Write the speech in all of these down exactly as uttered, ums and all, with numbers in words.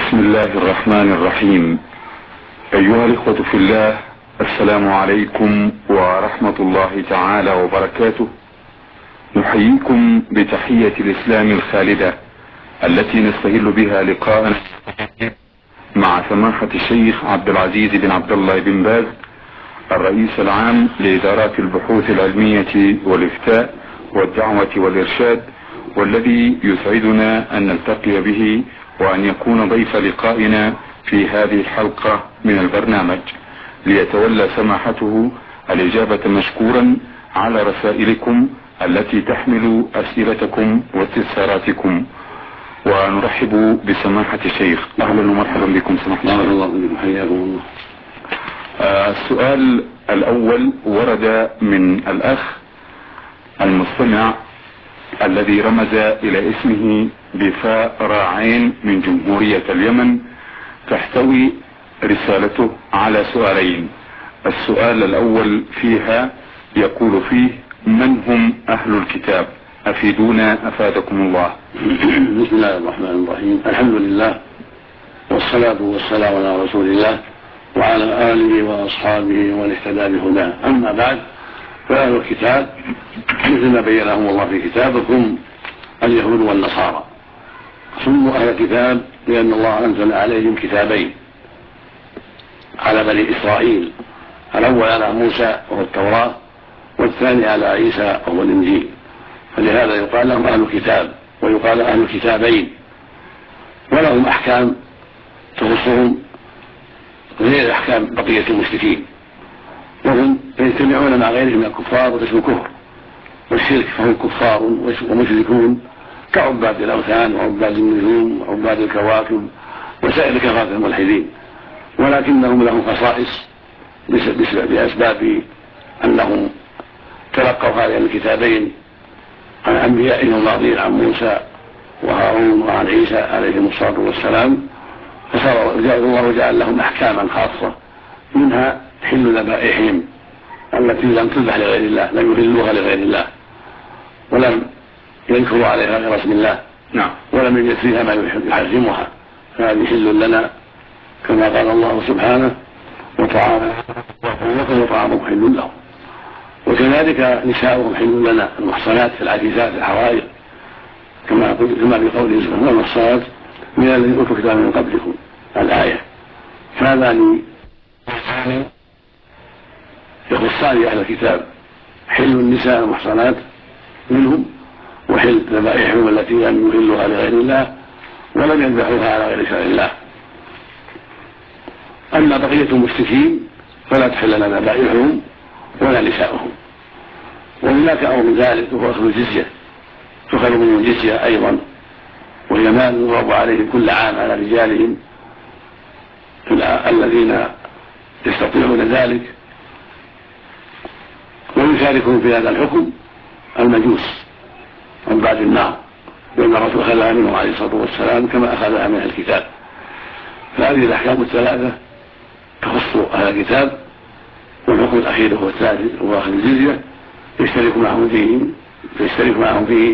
بسم الله الرحمن الرحيم. أيها الإخوة في الله، السلام عليكم ورحمة الله تعالى وبركاته. نحييكم بتحية الإسلام الخالدة التي نستهل بها لقاء مع سماحة الشيخ عبد العزيز بن عبد الله بن باز، الرئيس العام لإدارات البحوث العلمية والإفتاء والدعوة والإرشاد، والذي يسعدنا أن نلتقي به وأن يكون ضيف لقائنا في هذه الحلقة من البرنامج، ليتولى سماحته الإجابة مشكورا على رسائلكم التي تحمل أسئلتكم واستفساراتكم. ونرحب بسماحة الشيخ. أهلا ومرحبا بكم سماحة الشيخ. الله بكم، حياكم الله. آه السؤال الأول ورد من الأخ المستمع الذي رمز إلى اسمه بفاء راعين من جمهورية اليمن. تحتوي رسالته على سؤالين. السؤال الأول فيها يقول فيه: من هم أهل الكتاب؟ أفيدونا أفادكم الله. بسم الله الرحمن الرحيم. الحمد لله والصلاة والسلام على رسول الله وعلى آله وأصحابه ومن اهتدى بهداه. أما بعد، فأهل الكتاب مثل ما بين لهم الله في كتابه هم اليهود والنصارى. سموا أهل الكتاب لأن الله أنزل عليهم كتابين على بني إسرائيل، الأول على موسى وهو التوراة، والثاني على عيسى وهو الإنجيل، فلهذا يقال لهم أهل الكتاب ويقال أهل الكتابين، ولهم أحكام تخصهم غير أحكام بقية المشركين، وهم يجتمعون مع غيرهم من الكفار وقسم الكفر والشرك، فهم كفار ومشركون كعباد الأوثان وعباد النجوم وعباد الكواكب وسائر كفرة الملحدين، ولكنهم لهم خصائص بأسباب أنهم تلقوا هذين الكتابين عن أنبيائهم الماضين، عن موسى وهارون وعن عيسى عليهم الصلاة والسلام، فصار الله جعل لهم أحكاما خاصة، منها حل ذبائحهم التي لم تذبح لغير الله، لم يحلوها لغير الله ولم يذكروا عليها غير اسم الله، نعم، ولم يجد فيها ما يحرمها، فهذه حل لنا كما قال الله سبحانه: وطعامهم وطعامهم حل لهم. وكذلك نساؤهم حل لنا، المحصنات العفيفات الحرائر، كما كما بقوله سبحانه: والمحصنات من الذين اوتوا الكتاب من قبلكم، الآية. فهذان يخصان أهل الكتاب: حل النساء المحصنات منهم، وحل ذبائحهم التي لم يحلوها لغير الله ولم يذبحوها على غير شرع الله. أما بقية المشركين فلا تحل لنا ذبائحهم ولا نساؤهم. وهناك أمر من ذلك وهو أخذ الجزية، تؤخذ منهم الجزية أيضا، وهي مال يضرب عليهم كل عام على رجالهم الذين يستطيعون ذلك. ويشاركهم في هذا الحكم المجوس من بعد النار، لأن الرسول أخذها منهم عليه الصلاة والسلام كما أخذها من الكتاب. فهذه الأحكام الثلاثة تخص أهل الكتاب، والحكم الأخير هو الثالث هو أخذ الجزية، يشترك معهم فيه يشترك معهم فيه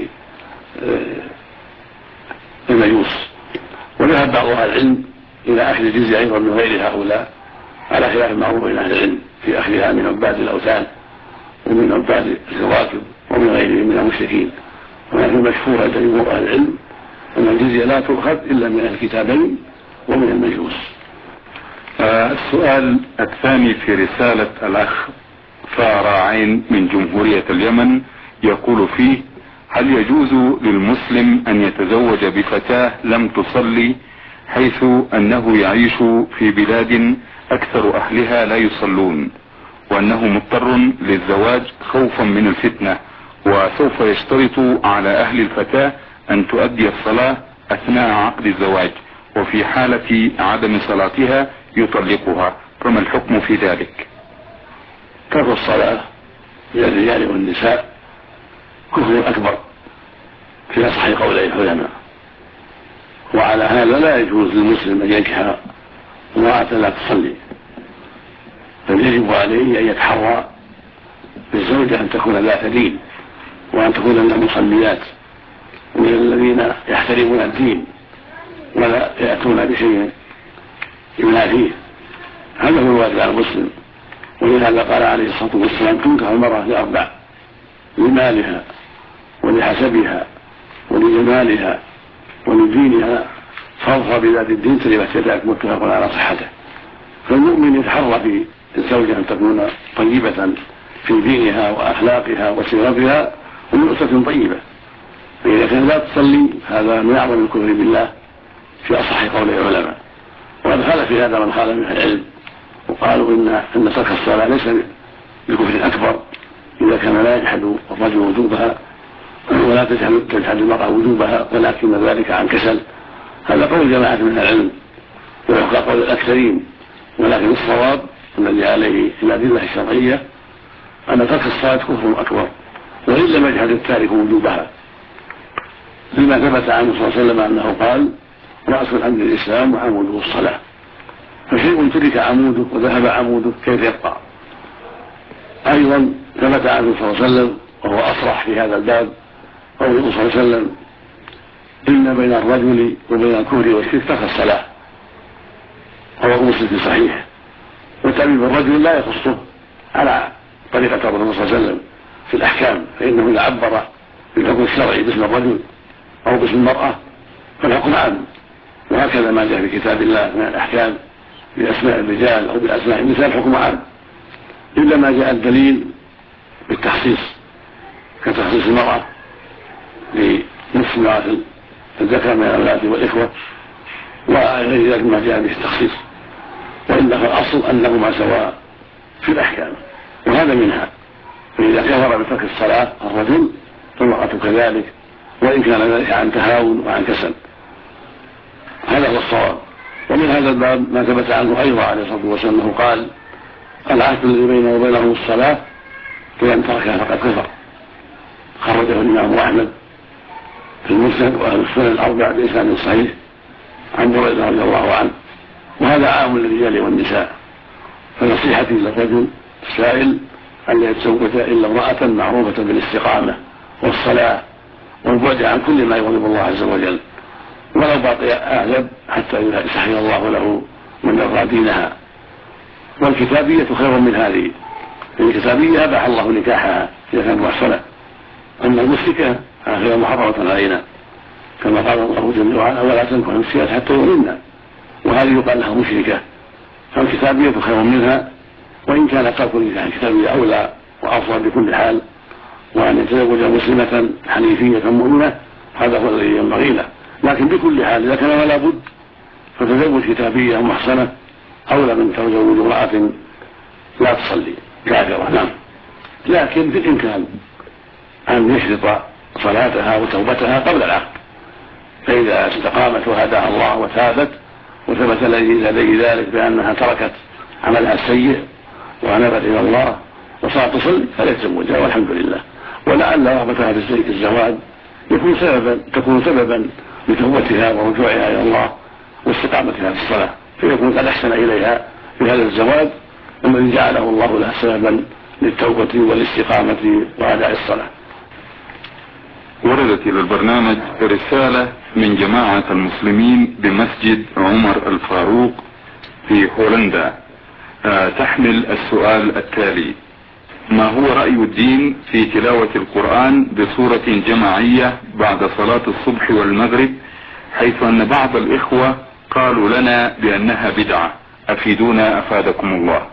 المجوس. وذهب بعض أهل العلم إلى أخذ الجزية أيضا من غير هؤلاء، على خلاف المعروف بين أهل العلم في أخذها من عباد الأوثان ومن عباد الكواكب ومن غيرهم من المشركين. ولكن المشهور عند جمهور أهل العلم أن الجزية لا تؤخذ إلا من الكتابين ومن المجوس. آه السؤال الثاني في رسالة الأخ فاراعين من جمهورية اليمن يقول فيه: هل يجوز للمسلم أن يتزوج بفتاة لم تصلي، حيث أنه يعيش في بلاد أكثر أهلها لا يصلون، وأنه مضطر للزواج خوفا من الفتنة، وسوف يشترط على أهل الفتاة أن تؤدي الصلاة أثناء عقد الزواج، وفي حالة عدم صلاتها يطلقها، فما الحكم في ذلك؟ ترك الصلاة للرجال والنساء كفر أكبر في أصح قولي العلماء، وعلى هذا لا يجوز للمسلم أن ينكح امرأة لا تصلي، بل يجب عليه أن يتحرى بالزوجة أن تكون ذات دين، وأن تكون من المصليات ومن الذين يحترمون الدين ولا يأتون بشيء ينافيه. هذا هو الواجب على المسلم. ولهذا قال عليه الصلاة والسلام: تنكح المرأة لأربع: لمالها ولحسبها ولجمالها ولدينها، فاظفر بذات الدين تربت يداك. متفق على صحته. فالمؤمن يتحرى في الزوجة أن تكون طيبة في دينها وأخلاقها وسيرتها ونؤسة طيبة. فإذا كان لا تصلي هذا من أعظم الكفر بالله في أصح قول العلماء. وقد خالف في هذا من خالف من العلم وقالوا إن أن ترك الصلاة ليس بكفر أكبر إذا كان لا يجحد الرجل وجوبها ولا تجحد المرأة وجوبها، ولكن ذلك عن كسل. هذا قول جماعة من العلم ويحقق قول الأكثرين، ولكن الصواب الذي عليه الأدلة الشرعية أن ترك الصلاة كفر أكبر وإن لم يجحد التارك وجوبها، لما ثبت عنه صلى الله عليه وسلم أنه قال: رأس الأمر الإسلام وعموده الصلاة. فشيء ترك عموده وذهب عموده كيف يبقى؟ أيضا ثبت عنه صلى الله عليه وسلم وهو أصرح في هذا الباب قوله صلى الله عليه وسلم: إن بين الرجل وبين الكفر والشرك ترك الصلاة. رواه مسلم في صحيح. وتعبير الرجل لا يخصه على طريقة الرسول صلى الله عليه وسلم في الأحكام، فإنه إذا عبر بالحكم الشرعي باسم الرجل أو باسم المرأة فالحكم عام. وهكذا ما جاء في كتاب الله من الأحكام بأسماء الرجال أو بأسماء النساء الحكم عام، إلا ما جاء الدليل بالتخصيص كتخصيص المرأة لنصف ميراث الذكر من الأولاد والإخوة وغير ذلك ما جاء به التخصيص. وإلا فالأصل أنهما سواء في الأحكام، وهذا منها. فإذا كفر بترك الصلاة الرجل فالمرأة كذلك، وإن كان ذلك عن تهاون وعن كسل. هذا هو الصواب. ومن هذا الباب ما ثبت عنه أيضا عليه الصلاة والسلام أنه قال: العهد الذي بينه وبينهم الصلاة فمن تركها فقد كفر. خرجه الإمام أحمد في المسند وأهل السنن الأربعة بإسناد صحيح عن بريدة رضي الله عنه. وهذا عام للرجال والنساء. فنصيحتي للرجل السائل أن لا يتزوج إلا امرأة معروفة بالاستقامة والصلاة والبعد عن كل ما يغضب الله عز وجل، ولو باقي أعزب حتى يسهل الله له من يرضى دينها. والكتابية خير من هذه. الكتابية أباح الله نكاحها إذا كانت محصنة، أما المشركة فهي محرمة علينا، كما قال الله جل وعلا: ولا تنكحوا المشركات حتى يؤمنن. وهذه يقال لها مشركة. فالكتابية خير منها، وإن كان ترك النكاح الكتابية أولى وأفضل بكل حال. وأن يتزوج مسلمة حنيفية مؤمنة هذا هو الذي ينبغي له. لكن بكل حال إذا كان ولا بد فتزوج كتابية محصنة أولى من تزوج امرأة لا تصلي كافرة. نعم. لكن في الإمكان أن يشرط صلاتها وتوبتها قبل العقد، فإذا استقامت وهداها الله وتابت وثبت لديه ذلك بأنها تركت عملها السيء وأنابت إلى الله وصارت تصلي فليتزوجها والحمد لله. ولعل رغبتها في الزواج يكون سببا تكون سببا لتوبتها ورجوعها إلى الله واستقامتها في الصلاة، فيكون قد أحسن إليها بهذا الزواج الذي جعله الله لها سببا للتوبة والاستقامة وأداء الصلاة. وردت إلى البرنامج رسالة من جماعة المسلمين بمسجد عمر الفاروق في هولندا تحمل السؤال التالي: ما هو رأي الدين في تلاوة القرآن بصورة جماعية بعد صلاة الصبح والمغرب، حيث أن بعض الإخوة قالوا لنا بأنها بدعة؟ أفيدونا أفادكم الله.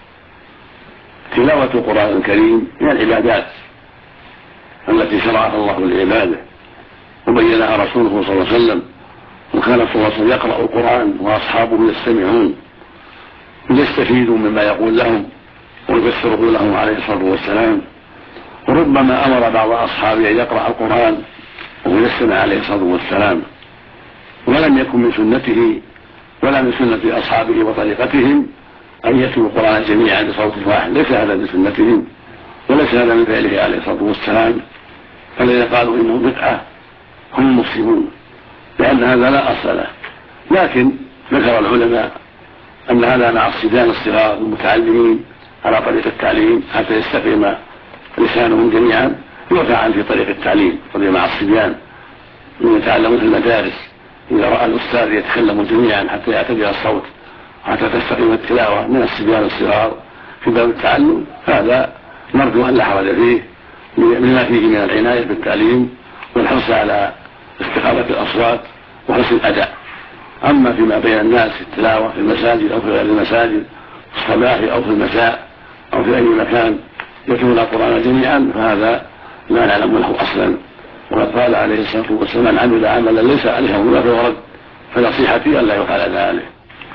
تلاوة القرآن الكريم من العبادات التي شرعها الله لعباده وبينها رسوله صلى الله عليه وسلم، وكان صلى الله عليه وسلم يقرأ القرآن وأصحابه يستمعون ليستفيدوا مما يقول لهم ويفسره لهم عليه الصلاة والسلام. وربما أمر بعض أصحابه أن يقرأ القرآن ويستمع عليه الصلاة والسلام، ولم يكن من سنته ولا من سنة أصحابه وطريقتهم أن يتلوا القرآن جميعا بصوت واحد، ليس هذا من سنتهم وليس هذا من فعله عليه الصلاة والسلام. فالذين قالوا إنه بدعة هم المسلمون، لأن هذا لا أصل له. لكن ذكر العلماء أن هذا مع الصبيان الصغار المتعلمين على طريق التعليم حتى يستقيم لسانهم جميعا، يرفع عن في طريق التعليم مع الصبيان من يتعلمون في المدارس إذا رأى الأستاذ يتكلم جميعا حتى يعتدل الصوت حتى تستقيم التلاوة من الصبيان الصغار في باب التعلم، هذا نرجو أن لا حرج فيه لما فيه من العناية بالتعليم والحرص على استقامة الأصوات وحسن الأداء. أما فيما بين الناس في التلاوة في المساجد أو في غير المساجد في الصباح أو في المساء أو في أي مكان يتلون القرآن جميعا فهذا لا نعلم له أصلا، وقد قال عليه الصلاة والسلام: من عمل عملا ليس عليه أمرنا فهو رد، فنصيحتي ألا يقال ذلك.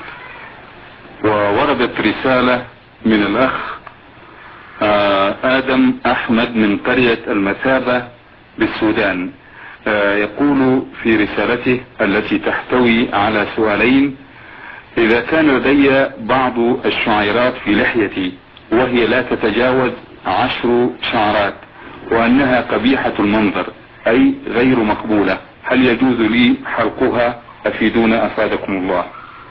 ووردت رسالة من الأخ آدم أحمد من قرية المثابة بالسودان، يقول في رسالته التي تحتوي على سؤالين: إذا كان لدي بعض الشعيرات في لحيتي وهي لا تتجاوز عشر شعرات وأنها قبيحة المنظر أي غير مقبولة، هل يجوز لي حلقها؟ أفيدونا أفادكم الله.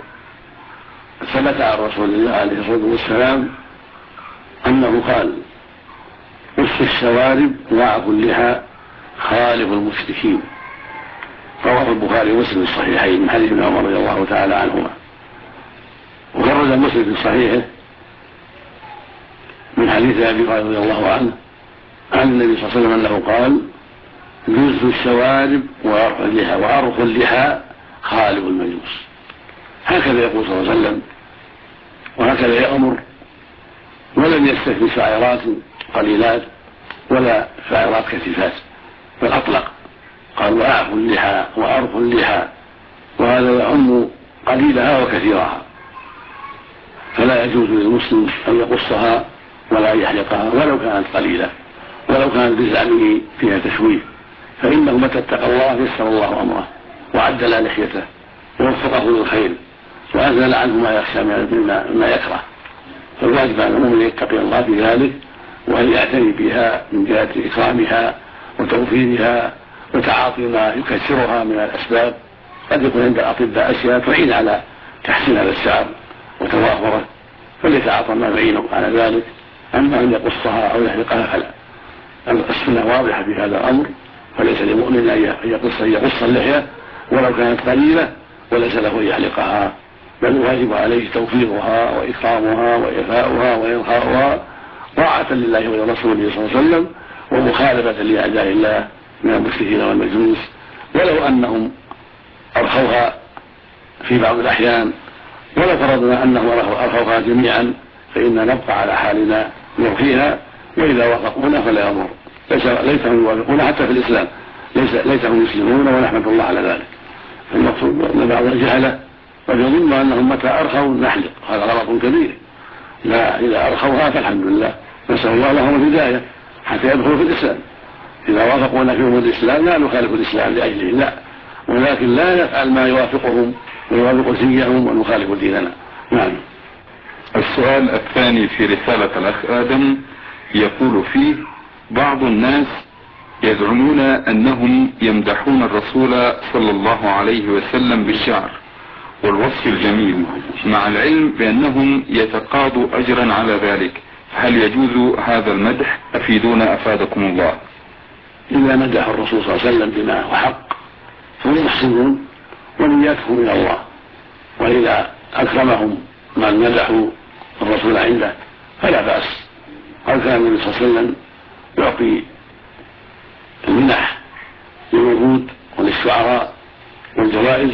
ثبت عن رسول الله عليه الصلاة والسلام أنه قال: قص الشوارب واعفوا اللحى خالف المشركين، رواه البخاري ومسلم في الصحيحين من حديث ابن عمر رضي الله تعالى عنهما. وخرج مسلم في صحيحه من حديث ابي هريره رضي الله عنه عن النبي صلى الله عليه وسلم انه قال: جز الشوارب وارخ اللحى خالف المجوس. هكذا يقول صلى الله عليه وسلم وهكذا يأمر، ولم يستثني شعيرات قليلات ولا شعيرات كثيفات، بل أطلق قال: وأعفوا اللحى وأرخوا اللحى، وهذا يعم قليلها وكثيرها، فلا يجوز للمسلم أن يقصها ولا يحلقها ولو كانت قليلة ولو كانت بزعمه فيها تشويه، فإنه متى اتقى الله يسر الله أمره وعدل لحيته ووفقه للخير وأزال عنه ما يخشى مما يكره، فالواجب على المؤمن يتقي الله في ذلك وأن يعتني بها من جهة إكرامها وتوفيرها وتعاطي ما يكسرها من الأسباب. قد يكون عند الأطباء أشياء تعين على تحسين هذا الشعر وتوافره، فليتعاطى ما يعينه على ذلك. أما أن يقصها أو يحلقها فلا، السنة واضحة في هذا الأمر، فليس للمؤمن أن يقص أن يقص اللحية ولو كانت قليلة، وليس له أن يحلقها، بل الواجب عليه توفيرها وإكرامها وإيفاؤها وإرخاؤها طاعة لله ولرسوله صلى الله عليه وسلم ومخالفة لأعداء الله من المشركين والمجوس، ولو أنهم أرخوها في بعض الأحيان، ولو فرضنا أنهم أرخوها جميعا فإننا نبقى على حالنا نرخيها، وإذا وافقونا فلا يضر، ليسهم يوافقون حتى في الإسلام، ليس ليسهم يسلمون ونحمد الله على ذلك. المقصود أن بعض الجهلة قد يظن أنهم متى أرخوا نحلق، هذا غلط كبير. لا، إذا أرخوها فالحمد لله، نسأل الله لهم الهداية حتى يدخلوا في الإسلام. إذا وافقونا في أمور الإسلام لا نخالف الإسلام لأجله، لا، ولكن لا نفعل ما يوافقهم ويوافق سيئهم ونخالف ديننا. نعم. السؤال الثاني في رسالة الأخ آدم يقول فيه: بعض الناس يزعمون أنهم يمدحون الرسول صلى الله عليه وسلم بالشعر والوصف الجميل، مع العلم بأنهم يتقاضوا أجرا على ذلك، هل يجوز هذا المدح؟ أفيدونا أفادكم الله. إذا مدح الرسول صلى الله عليه وسلم بما هو حق فهم محسنون ونياتهم إلى الله، وإذا أكرمهم من مدحوا الرسول عنده فلا بأس. قال كان النبي صلى الله عليه وسلم يعطي المنح للوجود وللشعراء والجوائز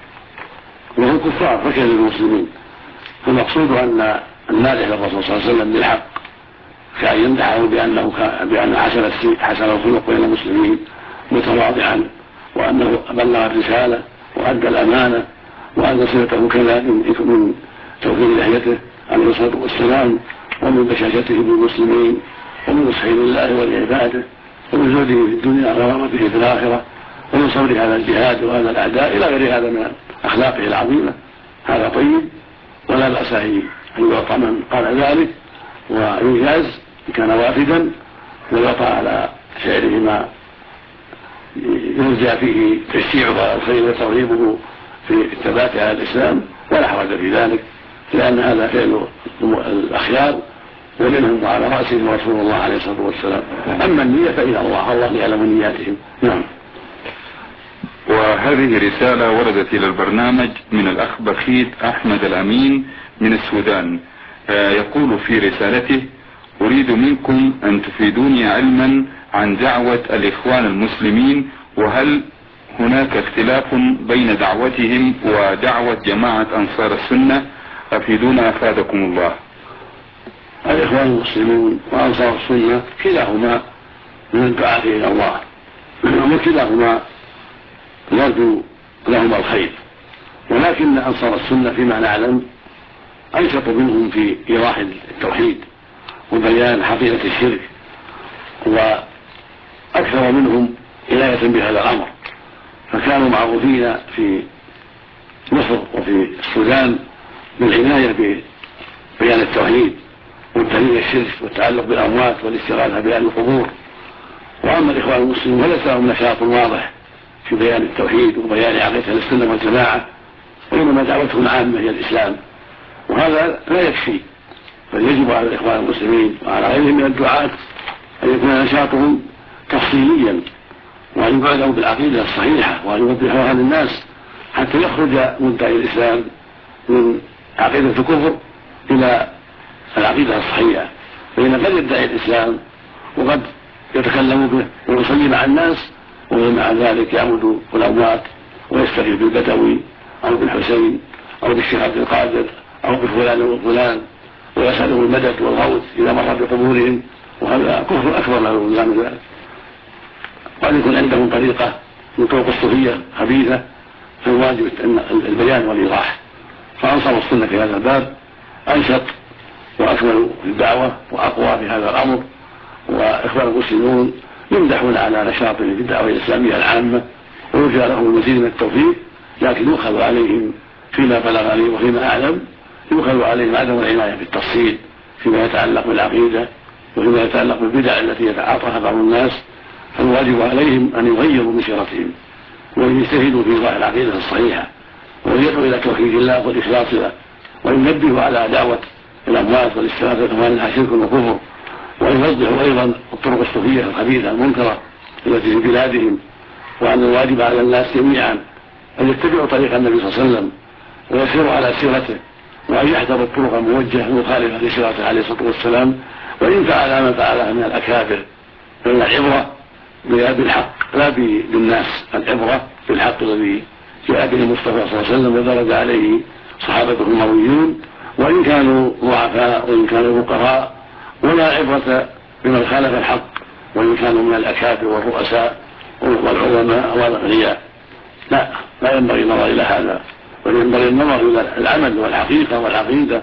وهم كفار فكذا للمسلمين، فالمقصود أن المادح للرسول صلى الله عليه وسلم بالحق كأن يمدحه بأنه بأن حسن السيف حسن الخلق بين المسلمين متواضعا، وأنه بلغ الرسالة وأدى الأمانة وأن صلته كذا من توفير لحيته عليه الصلاة والسلام ومن بشاشته بالمسلمين ومن نصحه لله ولعباده ومن زهده في الدنيا وغرامته في الآخرة ومن صبره على الجهاد وهذا الأعداء إلى غير هذا من أخلاقه العظيمة. هذا طيب ولا بأس أن يعطى من قال ذلك ويجاز إن كان وافدا ويعطى على شعره ما يرجى فيه تشجيعه الخير وترغيبه في الثبات على الإسلام، ولا حرج في ذلك، لأن هذا فعل الأخيار ومنهم على رأسهم رسول الله عليه الصلاة والسلام. أما النية فإلى الله، الله يعلم نياتهم. نعم. وهذه رسالة وردت إلى البرنامج من الأخ بخيت أحمد الأمين من السودان. يقول في رسالته: أريد منكم أن تفيدوني علما عن دعوة الإخوان المسلمين، وهل هناك اختلاف بين دعوتهم ودعوة جماعة أنصار السنة؟ أفيدونا أفادكم الله. الإخوان المسلمون وأنصار السنة كلاهما من الدعاة إلى الله، وكلاهما نرجو لهما الخير، ولكن أنصار السنة فيما نعلم أنشط منهم في إيضاح التوحيد وبيان حقيقة الشرك، وأكثر منهم عناية بهذا الأمر، فكانوا معروفين في مصر وفي السودان بالعناية ببيان التوحيد وتنبيه الشرك والتعلق بالأموات والاستغاثة بأهل القبور. وأما الإخوان المسلمين فليس لهم نشاط واضح في بيان التوحيد وبيان عقيدة السنة والجماعة، وإنما دعوتهم عامة هي الإسلام، وهذا لا يكفي، بل يجب على الإخوان المسلمين وعلى غيرهم من الدعاة أن يكون نشاطهم تفصيليا، وأن يبعدوا بالعقيدة الصحيحة، وأن يوضحوها للناس حتى يخرج مدعي الإسلام من عقيدة الكفر إلى العقيدة الصحيحة. فإن قد يدعي الإسلام وقد يتكلم به ويصلي مع الناس، ومع ذلك يعبد الأموات ويستغيث بالبدوي أو بالحسين أو بالشيخ عبد القادر أو بفلان وفلان ويسأله المدد والغوث إذا مر بقبورهم، وهذا كفر أكبر له الله من ذلك. وأن يكون عندهم طريقة من طرق الصوفية خبيثة، فالواجب البيان والإيضاح. فأنصار السنة في هذا الباب أنشط وأكمل في الدعوة وأقوى في هذا الأمر، وإخوان المسلمون يمدحون على نشاطهم في الدعوة الإسلامية العامة، ويرجى لهم المزيد من التوفيق، لكن يؤخذ عليهم فيما بلغني وفيما أعلم يؤخذ عليهم عدم العناية بالتفصيل فيما يتعلق بالعقيدة وفيما يتعلق بالبدع التي يتعاطاها بعض الناس. فالواجب عليهم أن يغيروا من سيرتهم وأن يجتهدوا في إيضاح العقيدة الصحيحة، وأن يدعوا إلى توحيد الله والإخلاص له، وأن ينبهوا على دعوة الأموات والاستغاثة وأنها شرك وكفر، وأن يوضحوا أيضا الطرق الصوفية الخبيثة المنكرة التي في بلادهم، وأن الواجب على الناس جميعا أن يتبعوا طريق النبي صلى الله عليه وسلم ويسيروا على سيرته، وأن يحذروا الطرق الموجهة المخالفة لسيرته عليه الصلاة والسلام، وإن فعل ما فعله من الأكابر. فإن العبرة بالحق لا بالناس، العبرة بالحق الذي جاء به المصطفى صلى الله عليه وسلم ودرج عليه صحابته المرويون، وإن كانوا ضعفاء وإن كانوا فقراء، ولا عبرة بمن خالف الحق وإن كانوا من الأكابر والرؤساء والعلماء والأغنياء. لا لا ينبغي النظر إلى هذا، بل ينبغي النظر إلى العمل والحقيقة والعقيدة،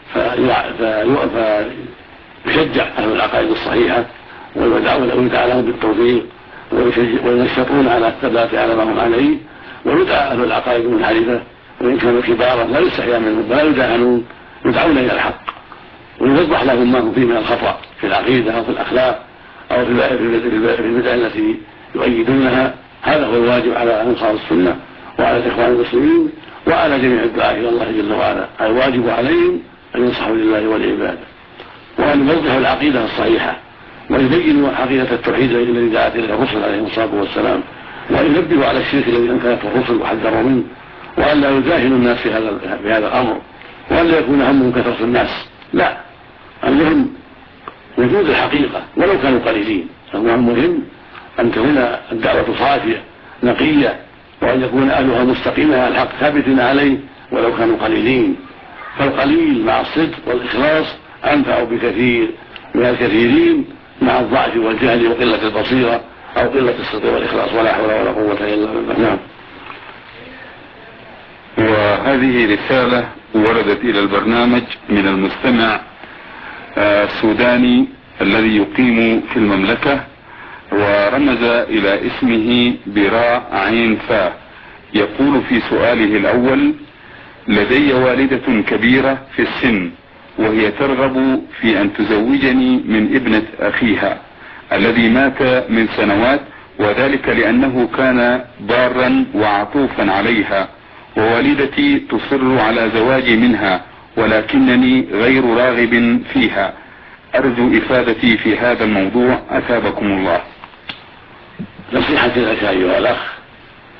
فيشجع أهل العقائد الصحيحة ويدعون لهم بالتوفيق وينشطون على الثبات على ما هم عليه، ويدعى أهل العقائد المنحرفة وإن كانوا كبارا لا يستحيا منهم ولا يداهنون، يدعون إلى الحق ويوضح لهم ما هم فيه من الخطأ في العقيدة أو في الأخلاق أو في البدع التي يؤيدونها. هذا هو الواجب على أنصار السنة وعلى الإخوان المسلمين وعلى جميع الدعاة إلى الله جل وعلا. الواجب عليهم أن ينصحوا لله والعباد، وأن يوضحوا العقيدة الصحيحة، ويبينوا حقيقة التوحيد الذي دعت إليه الرسل عليهم الصلاة والسلام، وأن ينبهوا على الشرك الذي أنكرته الرسل وحذروا منه، وأن لا يداهنوا الناس في هذا في هذا الأمر، وأن لا يكون همهم كثرة الناس، لا، المهم وجود الحقيقة ولو كانوا قليلين. المهم أن تكون الدعوة صافية نقية، وأن يكون أهلها مستقيمين على الحق ثابتين عليه ولو كانوا قليلين، فالقليل مع الصدق والإخلاص أنفع بكثير من الكثيرين مع الضعف والجهل وقلة البصيرة أو قلة الصدق والإخلاص، ولا حول ولا قوة إلا بالله. نعم. وهذه رسالة وردت إلى البرنامج من المستمع السوداني الذي يقيم في المملكة، ورمز إلى اسمه براء عين فاء. يقول في سؤاله الأول: لدي والدة كبيرة في السن، وهي ترغب في أن تزوجني من ابنة أخيها الذي مات من سنوات، وذلك لأنه كان ضارا وعطوفا عليها، ووالدتي تصر على زواجي منها ولكنني غير راغب فيها. أرجو إفادتي في هذا الموضوع أثابكم الله. نصيحتي لك أيها الأخ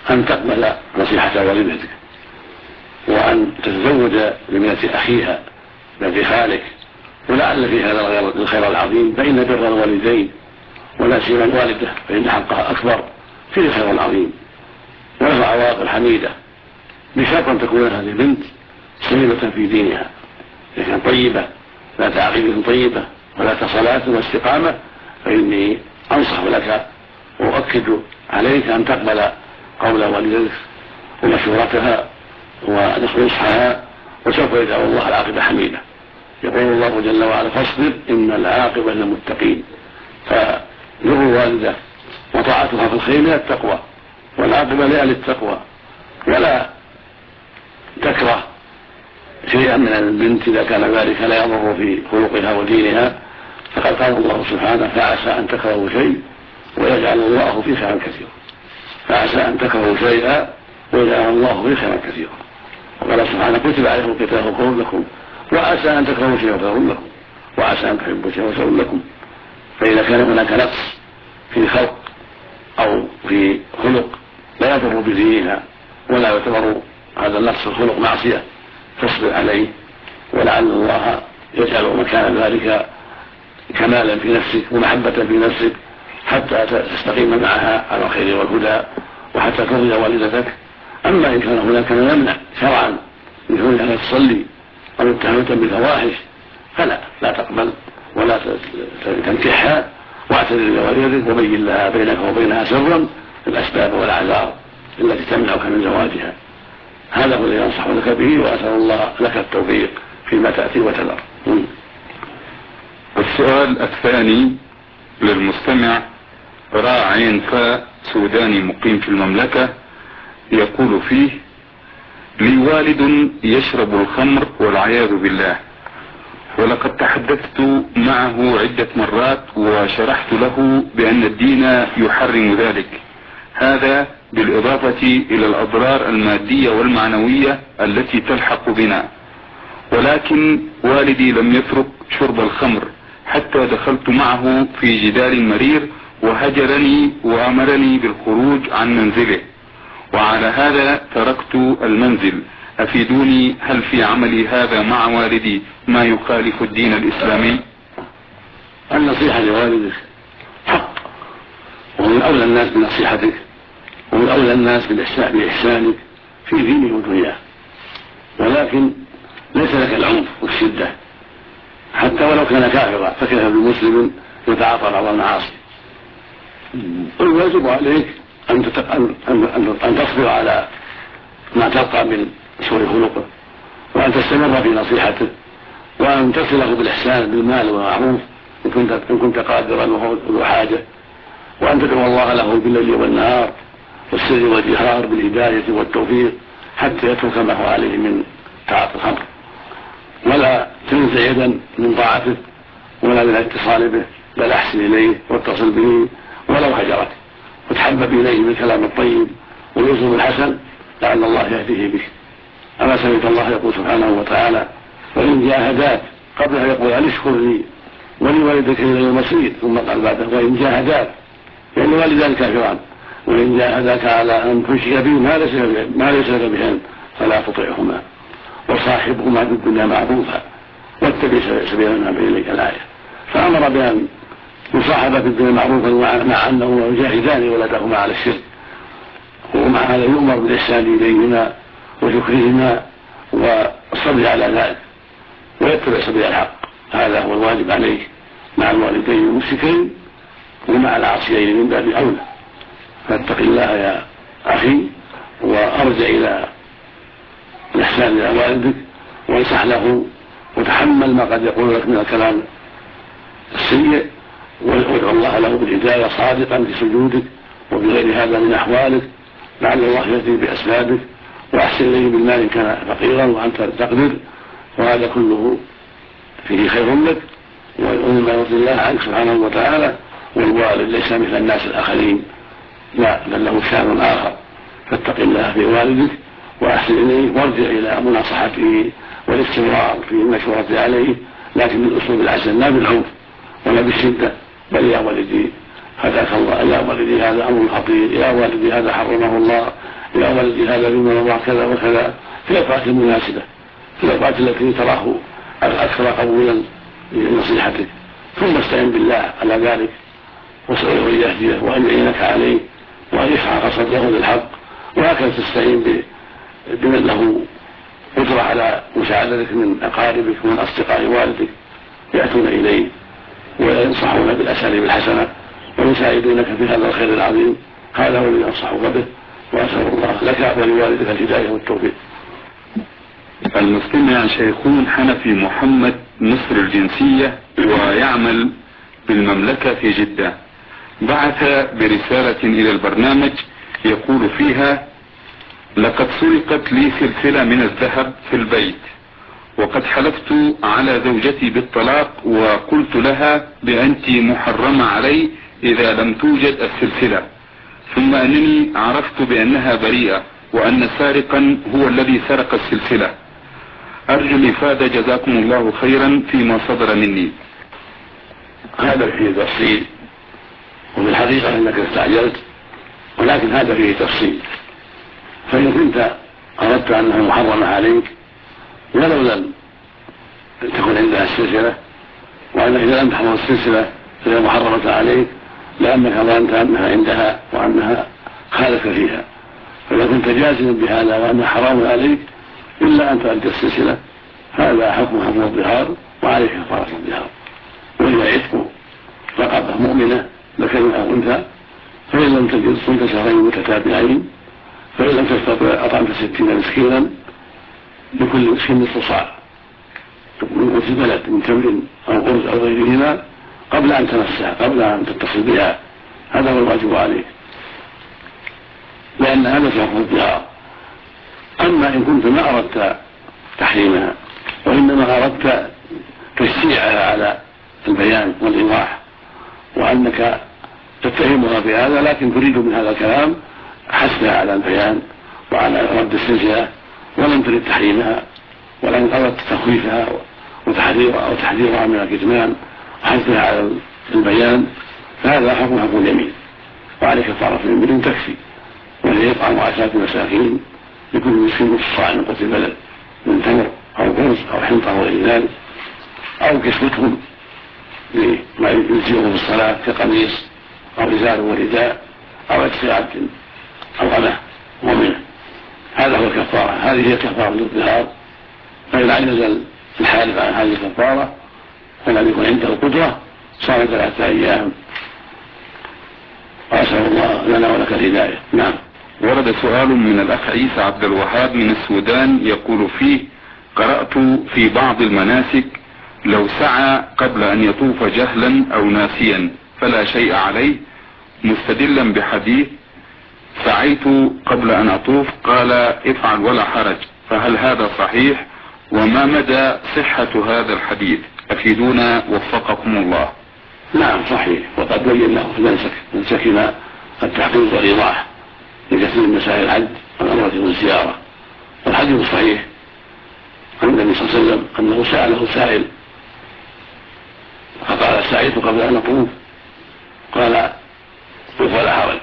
أن تقبل نصيحة والدتك، وأن تتزوج بابنة أخيها بنت خالك، ولعل في هذا الخير العظيم، فإن بر الوالدين ولا سيما الوالدة فإن حقها أكبر في الخير العظيم ولها عواقب حميدة، بشرط أن تكون هذه البنت سليمة في دينها، إذا كانت طيبة ذات عقيدة طيبة وذات صلاة واستقامة، فإني أنصح لك وأؤكد عليك أن تقبل قول والدتك ومشورتها ونصحها، وسوف يجعل الله العاقبة حميدة. يقول الله جل وعلا: فاصبر إن العاقبة للمتقين. فبر الوالدة وطاعتها في الخير من التقوى، والعاقبة لأهل التقوى، ولا تكره شيئا من البنت إذا كان ذلك لا يضر في خلقها ودينها، فقد قال الله سبحانه: فعسى أن تكرهوا شيء ويجعل الله فيه خيرا كثيرا. فعسى أن تكرهوا شيئا ويجعل الله فيه خيرا كثيرا. وقال سبحانه: كتب عليكم القتال خير لكم وعسى أن تكرهوا شيئا خير لكم وعسى أن تحبوا شيئا خير لكم. فإذا كان هناك نقص في خلق أو في خلق لا يضر بدينها ولا يعتبر هذا النقص الخلق معصية، تصبر عليه، ولعل الله يجعل مكان ذلك كمالا في نفسك ومحبة في نفسك حتى تستقيم معها على الخير والهدى وحتى ترضي والدتك. أما إن كان هناك ما يمنع شرعا من كونها تصلي أو متهمة بالفواحش فلا لا تقبل ولا تنكحها، واعتذر لوالدتك وبين لها بينك وبينها سرا الأسباب والأعذار التي تمنعك من زواجها. هذا هو الذي أنصح لك به، وأسأل الله لك التوفيق فيما تأتي وتذر. السؤال الثاني للمستمع راع فاء سوداني مقيم في المملكة، يقول فيه: لي والد يشرب الخمر والعياذ بالله، ولقد تحدثت معه عدة مرات وشرحت له بأن الدين يحرم ذلك، هذا بالإضافة إلى الأضرار المادية والمعنوية التي تلحق بنا، ولكن والدي لم يترك شرب الخمر حتى دخلت معه في جدال مرير وهجرني وأمرني بالخروج عن منزله، وعلى هذا تركت المنزل. أفيدوني، هل في عملي هذا مع والدي ما يخالف الدين الإسلامي؟ النصيحة لوالدك حق، ومن أولى الناس بنصيحتك، ومن أولى الناس بإحسانك في دينه ودنياه، ولكن ليس لك العنف والشدة حتى ولو كان كافرا، فكيف بمسلم يتعاطى بعض المعاصي. والواجب عليك أن, أن, أن, أن تصبر على ما تلقى من سوء خلقه، وأن تستمر في نصيحته، وأن تصله بالإحسان بالمال والمعروف إن كنت, إن كنت قادرا وذو حاجة، وأن تدعو الله له بالليل والنهار والسر والجهار بالهداية والتوفيق حتى يترك ما هو عليه من تعاطي الخمر، ولا تنزع يدا من طاعته ولا من الاتصال به، بل أحسن إليه واتصل به ولو هجرك، وتحبب إليه بالكلام الطيب والأسلوب الحسن لعل الله يهديه به. أما سمعت الله يقول سبحانه وتعالى: وإن جاهداك، قبلها يقول: أن اشكر لي ولوالدك إلى المصير، ثم قال بعده: وإن جاهداك، يعني والدان كافران، وإن جاهداك على أن تشرك به ما ليس لك به فلا تطعهما وصاحبهما في الدنيا معروفا واتبع سبيل من أناب إليك الآية. فأمر بأن يصاحب في الدنيا معروفا مع أنه يجاهدان ولدهما على الشرك، ومع هذا يؤمر بالإحسان إليهما وشكرهما والصبر على ذلك ويتبع سبيل الحق. هذا هو الواجب عليه مع الوالدين المشركين ومع العاصيين من باب أولى. فاتق الله يا أخي وأرجع إلى الإحسان إلى والدك وانصح له وتحمل ما قد يقول لك من الكلام السيء، وادعو الله له بالهداية صادقا في سجودك وبغير هذا من أحوالك لعل الله يهدي بأسبابك، وأحسن إليه بالمال إن كان فقيرا وأنت تقدر، وهذا كله فيه خير لك ومما يرضي الله عنك سبحانه وتعالى. والوالد ليس مثل الناس الآخرين، لا بل له شأن آخر. فاتق الله في والدك وأحسن إليه وارجع إلى مناصحته والاستمرار في المشورة عليه، لكن بالأسلوب الحسن لا بالعنف ولا بالشدة، بل يا ولدي هداك الله، يا والدي هذا أمر خطير، يا والدي هذا حرمه الله، يا والدي هذا بما الله كذا وكذا، في الأوقات المناسبة، في الأوقات التي تراه الأكثر قبولا لنصيحتك، ثم استعن بالله على ذلك واسأله أن يهديه وأن يعينك عليه وأن يشرح صدره للحق، وهكذا تستعين بمن له قدرة على مساعدتك من أقاربك ومن أصدقاء والدك يأتون إليه وينصحون بالأساليب الحسنة ويساعدونك في هذا الخير العظيم. هذا هو الذي أنصحك به، وأسأل الله لك ولوالدك الهداية والتوفيق. المستمع شيخون حنفي محمد مصر الجنسية ويعمل بالمملكة في جدة، بعث برسالة إلى البرنامج يقول فيها: لقد سرقت لي سلسلة من الذهب في البيت، وقد حلفت على زوجتي بالطلاق وقلت لها بأنت محرمة علي إذا لم توجد السلسلة، ثم أنني عرفت بأنها بريئة وأن سارقا هو الذي سرق السلسلة. أرجو الإفادة جزاكم الله خيرا فيما صدر مني. هذا فيه تفصيل، وفي الحقيقة أنك استعجلت، ولكن هذا فيه تفصيل. فإن كنت أردت أنها محرمة عليك ولو لم تكن عندها السلسلة، وأنك إذا لم تحفظ السلسلة فهي محرمة عليك لأنك ظننت أنها عندها وأنها خالفت فيها، فإذا كنت جازما بهذا وأنها حرام عليك إلا أن تؤدي السلسلة هذا حكم حكم الظهار وعليك كفارة الظهار، وهي عتق رقبة مؤمنة ذكر أو أنثى، فإن لم تجد صمت شهرين متتابعين، فإن لم تستطع أطعمت ستين مسكينا لكل مسكين نصف صاع من قوت البلد من تمر أو أرز أو غيرهما قبل أن تمسها، قبل أن تتصل بها. هذا هو الواجب عليك، لأن هذا حكم الظهار. أما إن كنت ما أردت تحريمها وإنما أردت تشجيعها على البيان والإيضاح، وأنك تتهمها بهذا لكن تريد من هذا الكلام حثها على البيان وعلى رد السلسلة ولم تريد تحريمها، ولم أردت تخويفها وتحذيرها أو تحذيرها من الكتمان وحثها على البيان، فهذا حكم حكم اليمين، وعليك كفارة اليمين تكفي، وهي يطعم عشرة مساكين لكل مسكين نصف صاع من قوت البلد من تمر أو أرز أو حنطة أو غير ذلك، أو كسوتهم بما يجزئهم في الصلاة كقميص أو إزار ورداء أو عتق عبد أو غنى مؤمنة. هذا هو الكفارة، هذه هي كفارة الظهار. فإن عجز الحالف عن هذه الكفارة فلم يكن عنده القدرة صام ثلاثة أيام، وأسأل الله لنا ولك الهداية. نعم. ورد سؤال من الأخ عيسى عبد الوهاب من السودان يقول فيه: قرأت في بعض المناسك لو سعى قبل أن يطوف جهلا أو ناسيا فلا شيء عليه، مستدلا بحديث سعيت قبل أن أطوف قال افعل ولا حرج، فهل هذا صحيح؟ وما مدى صحة هذا الحديث؟ أفيدونا وفقكم الله. نعم صحيح، وقد بين له في المنسك منسكنا التحقيق والإيضاح لكثير من مسائل الحج والعمرة والزيارة. والحديث الصحيح عن النبي صلى الله عليه وسلم أنه سأله سائل فقال سعيت قبل أن أطوف قال طوف ولا حرج،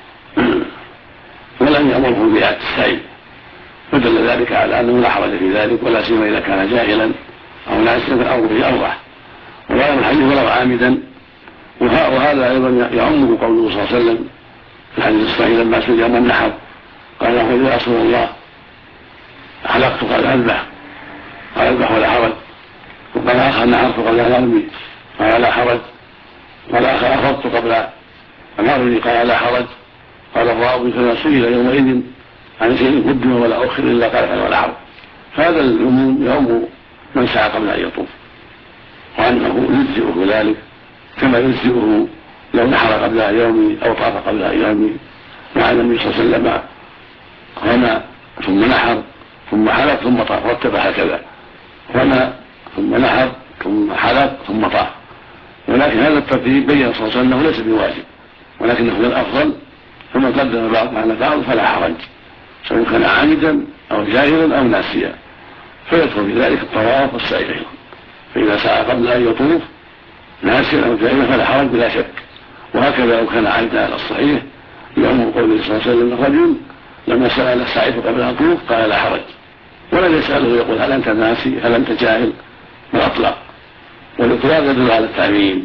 ولم يأمره بإعادة السعي، فدل ذلك على أنه لا حرج في ذلك، ولا سيما إذا كان جاهلا أو ناسيا فالأمر به أوضح. ويعلم الحديث ولو عامدا، وهذا أيضا يعمه قوله صلى الله عليه وسلم في الحديث الصحيح لما سئل يوم النحر قال له يا رسول الله حلقت قال أذبح قال أذبح ولا حرج، وقال آخر نحرت قبل أن أرمي قال لا حرج، قال آخر أفضت قبل أن أرمي قال لا حرج. قال الراوي فما سئل يومئذ عن شيء قدم ولا أخر إلا قال ولا حرج. فهذا العموم يعم من سعى قبل أن يطوف، وأنه يجزئه ذلك كما يجزئه لو نحر قبل يوم أو طاف قبل يوم، مع النبي صلى الله عليه وسلم رمى ثم نحر ثم حلق ثم طاف، رتب هكذا رمى ثم نحر ثم حلق ثم طاف. ولكن هذا الترتيب بين صلى الله عليه وسلم انه ليس بواجب، ولكنه من الافضل، ثم قدم بعض على بعض فلا حرج، سواء كان عامدا او جاهلا او ناسيا، فيدخل في ذلك الطواف والسعي ايضا. فاذا سعى قبل ان يطوف ناسيا او جاهلا فلا حرج بلا شك، وهكذا لو كان عائدا على الصحيح لأنه قوله صلى الله عليه وسلم الرجل لما سأل السعيد قبل أن يطوف قال لا حرج، ولم يسأله يقول هل أنت ناسي هل أنت جاهل، فأطلق، والإطلاق يدل على التعميم.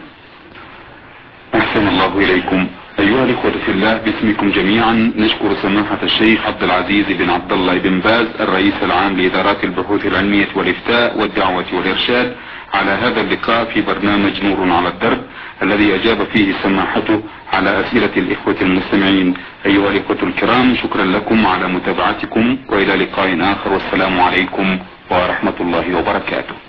أحسن الله إليكم. أيها الإخوة في الله، باسمكم جميعا نشكر سماحة الشيخ عبد العزيز بن عبد الله بن باز الرئيس العام لإدارات البحوث العلمية والإفتاء والدعوة والإرشاد على هذا اللقاء في برنامج نور على الدرب الذي أجاب فيه سماحته على أسئلة الإخوة المستمعين. أيها الإخوة الكرام، شكرا لكم على متابعتكم، وإلى لقاء آخر، والسلام عليكم ورحمة الله وبركاته.